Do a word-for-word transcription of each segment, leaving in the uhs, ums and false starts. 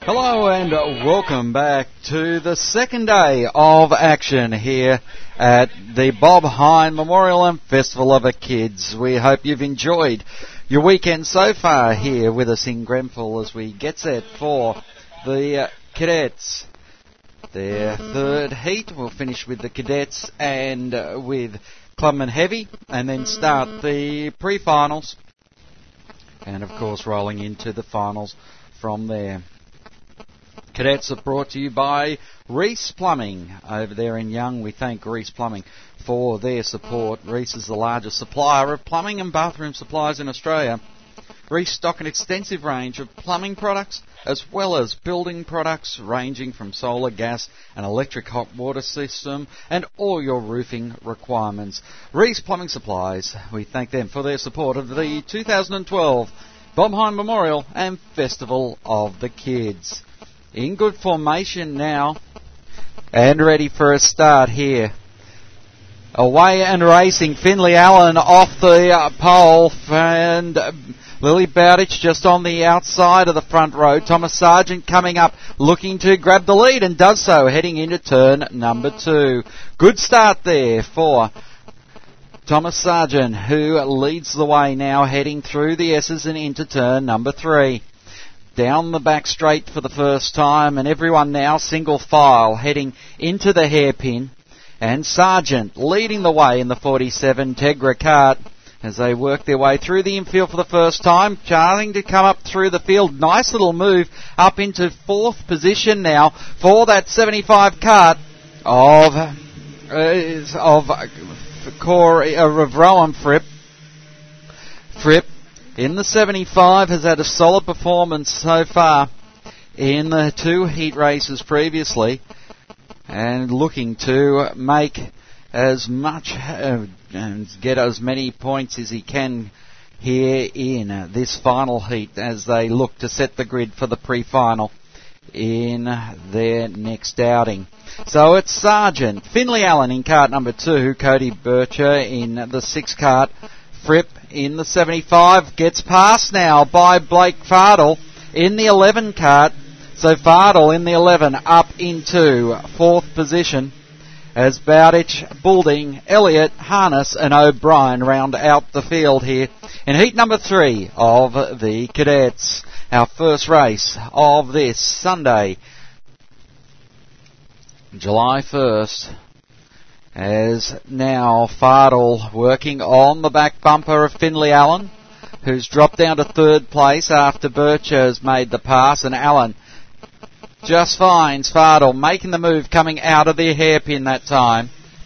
Hello and welcome back to the second day of action here at the Bob Hine Memorial and Festival of the Kids. We hope you've enjoyed your weekend so far here with us in Grenfell as we get set for the uh, cadets. Their third heat will finish with the cadets and uh, with Clubman Heavy, and then start the pre-finals and of course rolling into the finals from there. Cadets are brought to you by Reese Plumbing over there in Young. We thank Reese Plumbing for their support. Reese is the largest supplier of plumbing and bathroom supplies in Australia. Reese stock an extensive range of plumbing products as well as building products ranging from solar, gas and electric hot water system and all your roofing requirements. Reese Plumbing Supplies, we thank them for their support of the two thousand twelve Bob Hine Memorial and Festival of the Kids. In good formation now and ready for a start here. Away and racing, Finley Allen off the uh, pole and uh, Lily Bowditch just on the outside of the front row. Thomas Sargent coming up looking to grab the lead and does so heading into turn number two. Good start there for Thomas Sargent, who leads the way now heading through the S's and into turn number three. Down the back straight for the first time, and everyone now single file heading into the hairpin. And Sargent leading the way in the forty-seven, Tegra Cart, as they work their way through the infield for the first time, starting to come up through the field. Nice little move up into fourth position now for that seventy-five cart of uh, of uh, Corey, uh, of Rowan Fripp. Fripp in the seventy-five has had a solid performance so far in the two heat races previously, and looking to make as much uh, and get as many points as he can here in uh, this final heat as they look to set the grid for the pre-final in their next outing. So it's Sargent, Finley Allen in cart number two, Cody Bircher in the six cart, Fripp in the seventy-five, gets passed now by Blake Fardell in the eleven cart. So Fardell in the eleven up into fourth position as Bowditch, Boulding, Elliott, Harness and O'Brien round out the field here in heat number three of the cadets. Our first race of this Sunday, July first. As now Fardell working on the back bumper of Finley Allen, who's dropped down to third place after Bircher has made the pass, and Allen just finds Fardell making the move coming out of the hairpin that time.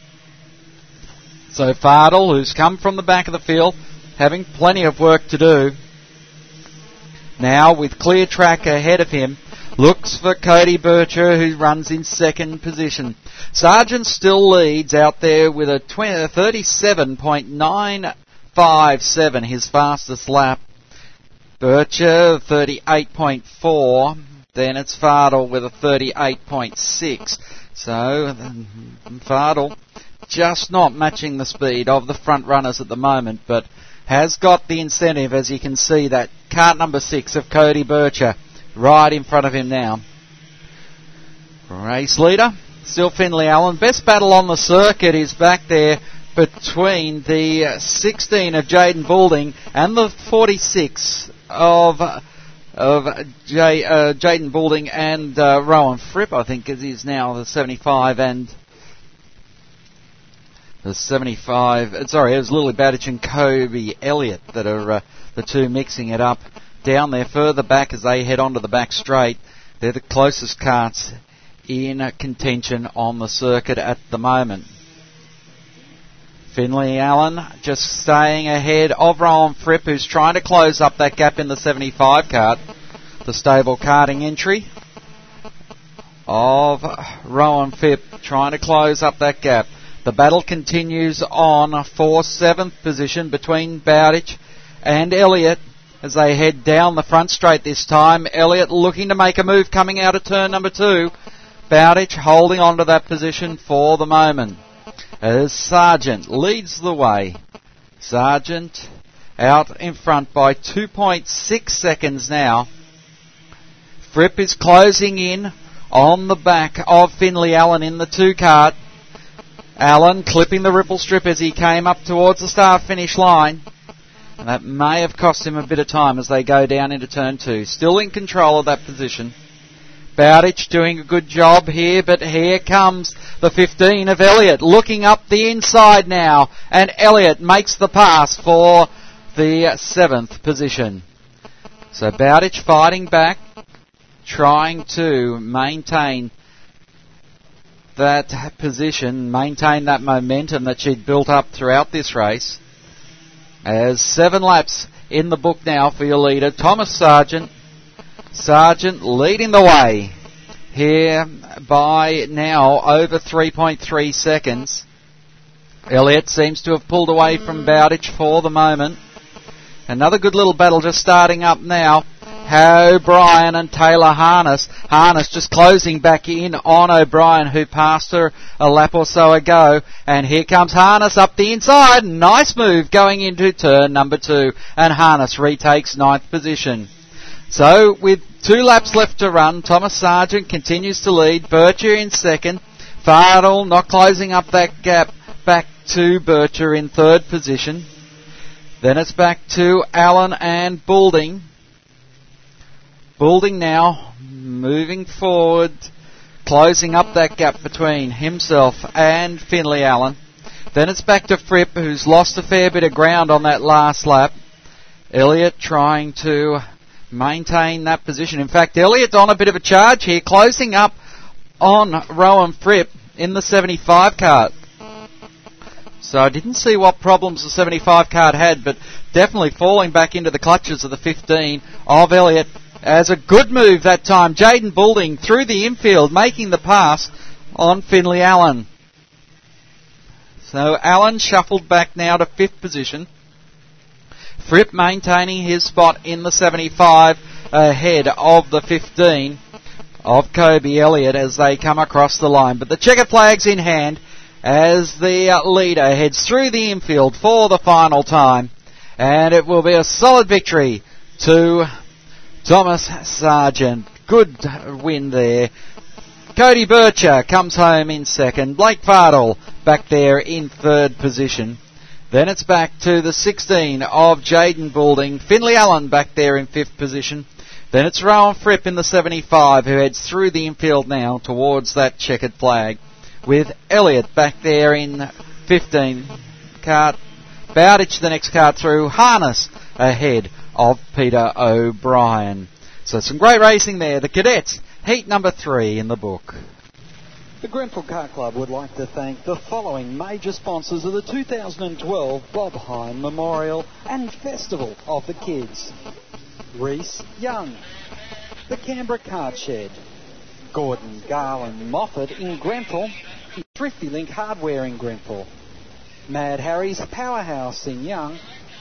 So Fardell, who's come from the back of the field, having plenty of work to do, now with clear track ahead of him, looks for Cody Bircher, who runs in second position. Sargent still leads out there with a thirty-seven point nine five seven, his fastest lap. Bircher, thirty-eight point four. Then it's Fardell with a thirty-eight point six. So, Fardell just not matching the speed of the front runners at the moment, but has got the incentive, as you can see, that cart number six of Cody Bircher right in front of him now. Race leader, still Finley Allen. Best battle on the circuit is back there between the sixteen of Jaden Boulding and the forty-six of of J, uh, Jaden Boulding and uh, Rowan Fripp, I think it is now, the seventy-five and the seventy-five. Sorry, it was Lily Bowditch and Kobe Elliott that are uh, the two mixing it up down there further back as they head onto the back straight. They're the closest carts in contention on the circuit at the moment. Finley Allen just staying ahead of Rowan Fripp, who's trying to close up that gap in the seventy-five cart. The stable karting entry of Rowan Fripp trying to close up that gap. The battle continues on for seventh position between Bowditch and Elliott as they head down the front straight this time. Elliott looking to make a move coming out of turn number two. Bowditch holding on to that position for the moment as Sargent leads the way. Sargent out in front by two point six seconds now. Fripp is closing in on the back of Finley Allen in the two-cart. Allen clipping the ripple strip as he came up towards the start-finish line. And that may have cost him a bit of time as they go down into turn two. Still in control of that position. Bowditch doing a good job here, but here comes the fifteen of Elliott, looking up the inside now, and Elliott makes the pass for the seventh position. So Bowditch fighting back, trying to maintain that position, maintain that momentum that she'd built up throughout this race. As seven laps in the book now for your leader, Thomas Sargent. Sargent leading the way here by now over three point three seconds. Elliott seems to have pulled away from Bowditch for the moment. Another good little battle just starting up now. O'Brien and Taylor Harness. Harness just closing back in on O'Brien, who passed her a lap or so ago. And here comes Harness up the inside. Nice move going into turn number two. And Harness retakes ninth position. So with two laps left to run, Thomas Sargent continues to lead. Bircher in second. Fardell not closing up that gap. Back to Bircher in third position. Then it's back to Allen and Boulding. Boulding now moving forward, closing up that gap between himself and Finley Allen. Then it's back to Fripp, who's lost a fair bit of ground on that last lap. Elliott trying to maintain that position. In fact, Elliott on a bit of a charge here, closing up on Rowan Fripp in the seventy-five cart. So I didn't see what problems the seventy-five cart had, but definitely falling back into the clutches of the fifteen of Elliott. As a good move that time, Jaden Boulding through the infield, making the pass on Finley Allen. So Allen shuffled back now to fifth position. Fripp maintaining his spot in the seventy-five ahead of the fifteen of Kobe Elliott as they come across the line. But the checkered flag's in hand as the leader heads through the infield for the final time. And it will be a solid victory to Thomas Sargent. Good win there. Cody Bircher comes home in second. Blake Fardell back there in third position. Then it's back to the sixteen of Jaden Boulding. Finley Allen back there in fifth position. Then it's Rowan Fripp in the seventy-five, who heads through the infield now towards that checkered flag, with Elliott back there in fifteen cart. Bowditch the next cart through. Harness ahead of Peter O'Brien. So some great racing there. The Cadets, heat number three in the book. The Grenfell Car Club would like to thank the following major sponsors of the two thousand twelve Bob Hine Memorial and Festival of the Kids. Reese Young, the Canberra Card Shed, Gordon Garland Moffat in Grenfell, Thrifty Link Hardware in Grenfell, Mad Harry's Powerhouse in Young,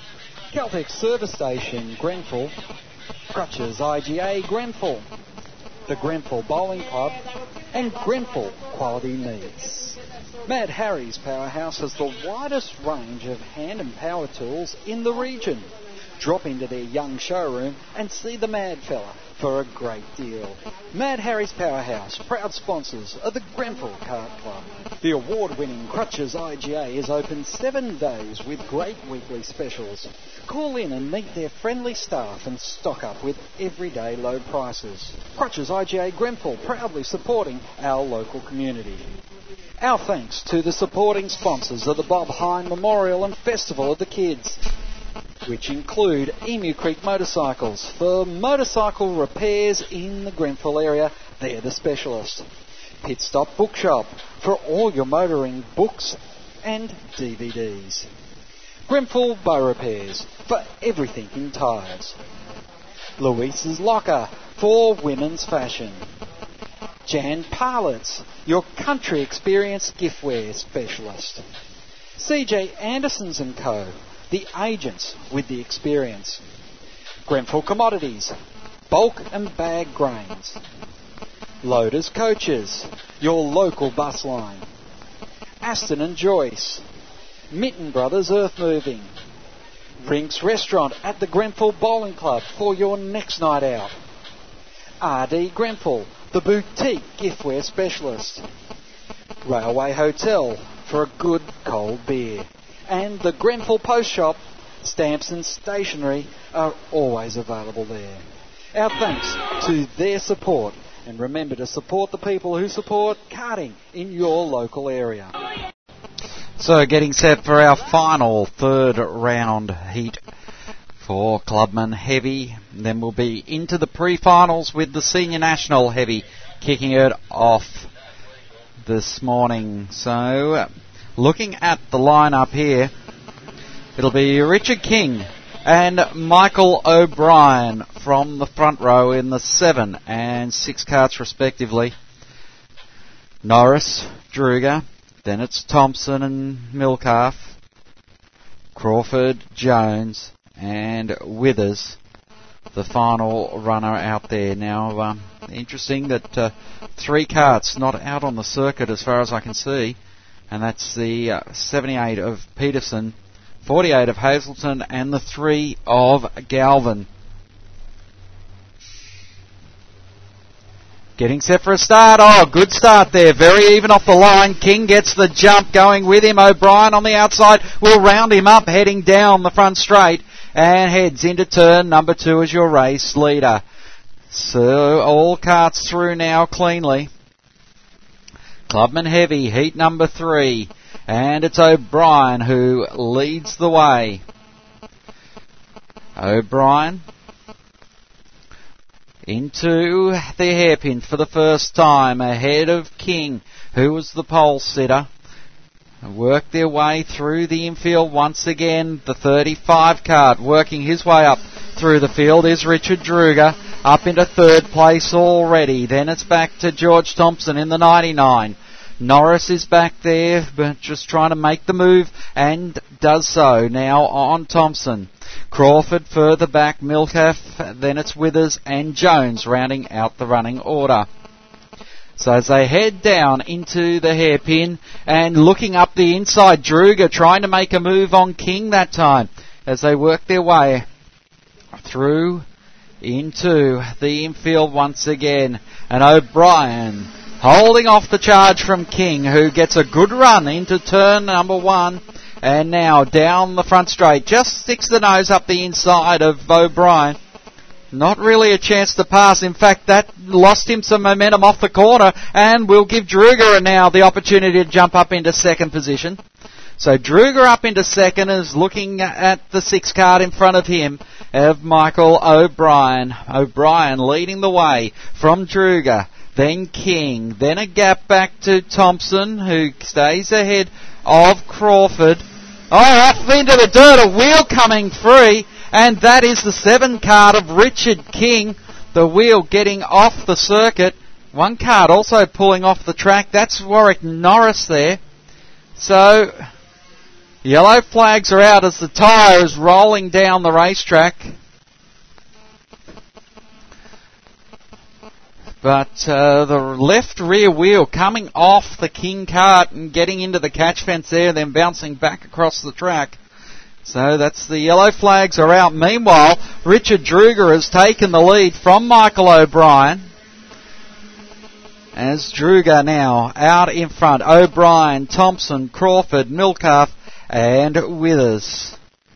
Caltex Service Station Grenfell, Crutches I G A Grenfell, the Grenfell Bowling Club, and Grenfell Quality Meats. Mad Harry's Powerhouse has the widest range of hand and power tools in the region. Drop into their Young showroom and see the Mad Fella for a great deal. Mad Harry's Powerhouse, proud sponsors of the Grenfell Kart Club. The award-winning Crutches I G A is open seven days with great weekly specials. Call in and meet their friendly staff and stock up with everyday low prices. Crutches I G A Grenfell, proudly supporting our local community. Our thanks to the supporting sponsors of the Bob Hine Memorial and Festival of the Kids, which include Emu Creek Motorcycles. For motorcycle repairs in the Grenfell area, they're the specialist. Pit Stop Bookshop, for all your motoring books and D V Ds. Grenfell Bow Repairs, for everything in tyres. Louise's Locker, for women's fashion. Jan Parlets, your country experience giftware specialist. C J Andersons and Co, the agents with the experience. Grenfell Commodities, bulk and bag grains. Loaders Coaches, your local bus line. Aston and Joyce, Mitten Brothers Earth Moving. Rinks Restaurant at the Grenfell Bowling Club for your next night out. R D Grenfell, the boutique giftware specialist. Railway Hotel for a good cold beer. And the Grenfell Post Shop, stamps and stationery are always available there. Our thanks to their support, and remember to support the people who support karting in your local area. So getting set for our final third round heat for Clubman Heavy. Then we'll be into the pre-finals with the Senior National Heavy kicking it off this morning. So looking at the lineup here, it'll be Richard King and Michael O'Brien from the front row in the seven and six carts respectively. Norris, Druger, then it's Thompson and Milcalf, Crawford, Jones and Withers, the final runner out there. Now, um, interesting that uh, three carts not out on the circuit as far as I can see, and that's the uh, seventy-eight of Peterson, forty-eight of Hazelton and the three of Galvin. Getting set for a start. Oh, good start there. Very even off the line. King gets the jump going with him. O'Brien on the outside will round him up, heading down the front straight and heads into turn number two as your race leader. So all carts through now cleanly. Clubman Heavy, heat number three. And it's O'Brien who leads the way. O'Brien into the hairpin for the first time, ahead of King, who was the pole sitter. Work their way through the infield once again. The thirty-five cart working his way up through the field is Richard Druger, up into third place already. Then it's back to George Thompson in the ninety-nine. Norris is back there, but just trying to make the move, and does so now on Thompson. Crawford further back, Milcalf, then it's Withers and Jones rounding out the running order. So as they head down into the hairpin and looking up the inside, Druger trying to make a move on King that time as they work their way through into the infield once again. And O'Brien holding off the charge from King, who gets a good run into turn number one. And now down the front straight, just sticks the nose up the inside of O'Brien. Not really a chance to pass. In fact, that lost him some momentum off the corner, and will give Druger now the opportunity to jump up into second position. So Druger up into second is looking at the six card in front of him of Michael O'Brien. O'Brien leading the way from Druger, then King, then a gap back to Thompson, who stays ahead of Crawford. Oh, off into the dirt, a wheel coming free, and that is the seven card of Richard King. The wheel getting off the circuit. One card also pulling off the track. That's Warwick Norris there. So, yellow flags are out as the tyre is rolling down the racetrack. But uh, the left rear wheel coming off the King cart and getting into the catch fence there, then bouncing back across the track. So that's the yellow flags are out. Meanwhile, Richard Druger has taken the lead from Michael O'Brien. As Druger now out in front. O'Brien, Thompson, Crawford, Milcalf and Withers.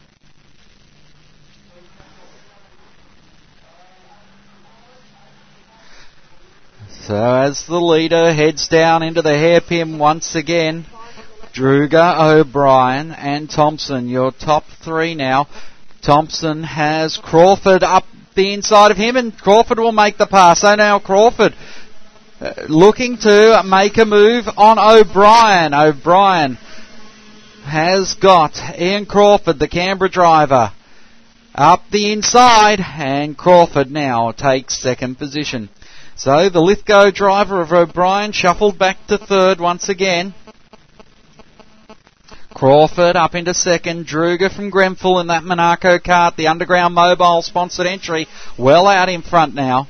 So as the leader heads down into the hairpin once again, Druger, O'Brien and Thompson, your top three now. Thompson has Crawford up the inside of him, and Crawford will make the pass. So now Crawford uh, looking to make a move on O'Brien. O'Brien has got Ian Crawford, the Canberra driver, up the inside, and Crawford now takes second position. So the Lithgow driver of O'Brien shuffled back to third once again. Crawford up into second. Druger from Grenfell in that Monaco cart, the Underground Mobile sponsored entry, well out in front now.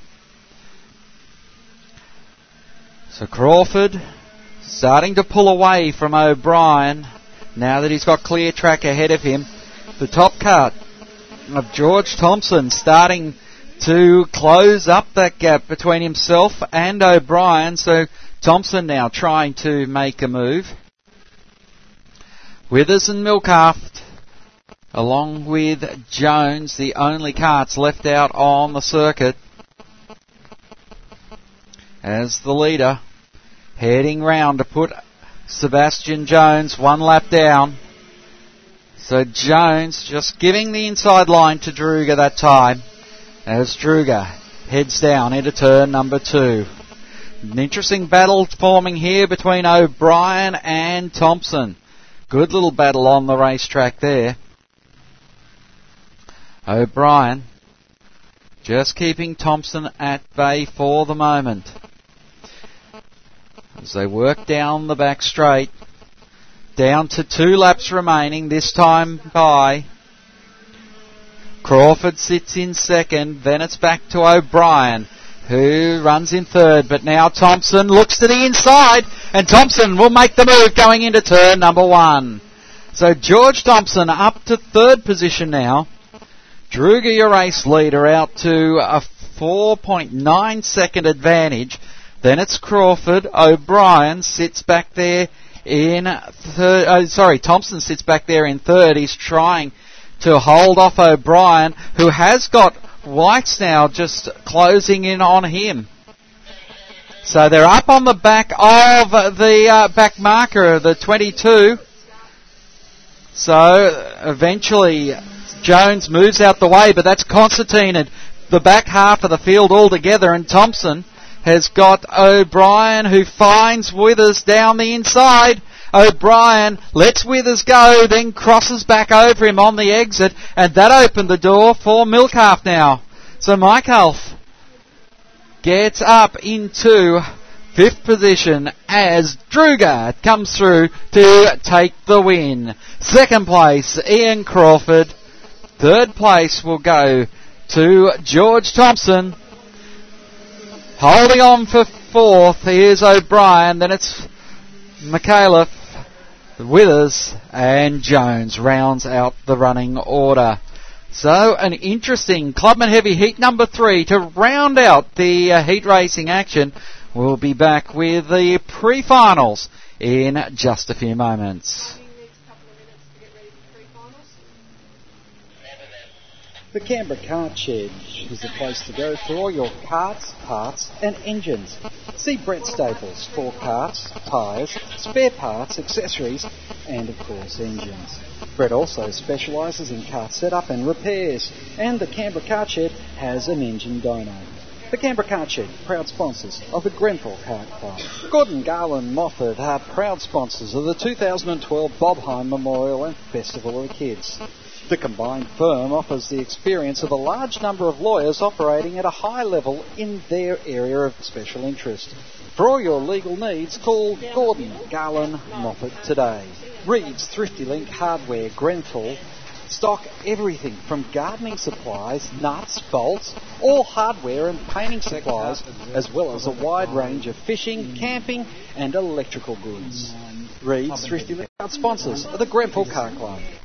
So Crawford starting to pull away from O'Brien now that he's got clear track ahead of him. The top cart of George Thompson starting to close up that gap between himself and O'Brien. So Thompson now trying to make a move. Withers and Milcraft, along with Jones, the only carts left out on the circuit, as the leader, heading round to put Sebastian Jones one lap down. So Jones just giving the inside line to Druga that time, as Druga heads down into turn number two. An interesting battle forming here between O'Brien and Thompson. Good little battle on the racetrack there. O'Brien just keeping Thompson at bay for the moment, as they work down the back straight. Down to two laps remaining, this time by. Crawford sits in second, then it's back to O'Brien, who runs in third, but now Thompson looks to the inside, and Thompson will make the move going into turn number one. So George Thompson up to third position now. Druga, your race leader, out to a four point nine second advantage. Then it's Crawford. O'Brien sits back there in third. Oh, sorry, Thompson sits back there in third. He's trying to hold off O'Brien, who has got Whites now just closing in on him. So they're up on the back of the uh, back marker, the twenty-two. So eventually Jones moves out the way, but that's Constantine, the back half of the field altogether, and Thompson has got O'Brien, who finds Withers down the inside. O'Brien lets Withers go, then crosses back over him on the exit, and that opened the door for Milcraft now. So Mike Alf gets up into fifth position as Druga comes through to take the win. Second place, Ian Crawford. Third place will go to George Thompson. Holding on for fourth, here's O'Brien, then it's McAuliffe, Withers, and Jones rounds out the running order. So an interesting Clubman Heavy Heat number three to round out the uh, heat racing action. We'll be back with the pre-finals in just a few moments. The Canberra Kart Shed is the place to go for all your karts, parts and engines. See Brett Staples for karts, tyres, spare parts, accessories and of course engines. Brett also specialises in kart setup and repairs, and the Canberra Kart Shed has an engine dyno. The Canberra Kart Shed, proud sponsors of the Grenfell Kart Club. Gordon, Garland, Moffat are proud sponsors of the two thousand twelve Bob Hine Memorial and Festival of the Kids. The combined firm offers the experience of a large number of lawyers operating at a high level in their area of special interest. For all your legal needs, call Gordon, Garland, Moffat today. Reed's Thrifty Link Hardware, Grenfell, stock everything from gardening supplies, nuts, bolts, all hardware and painting supplies, as well as a wide range of fishing, camping and electrical goods. Reed's Thrifty Link sponsors of the Grenfell Car Club.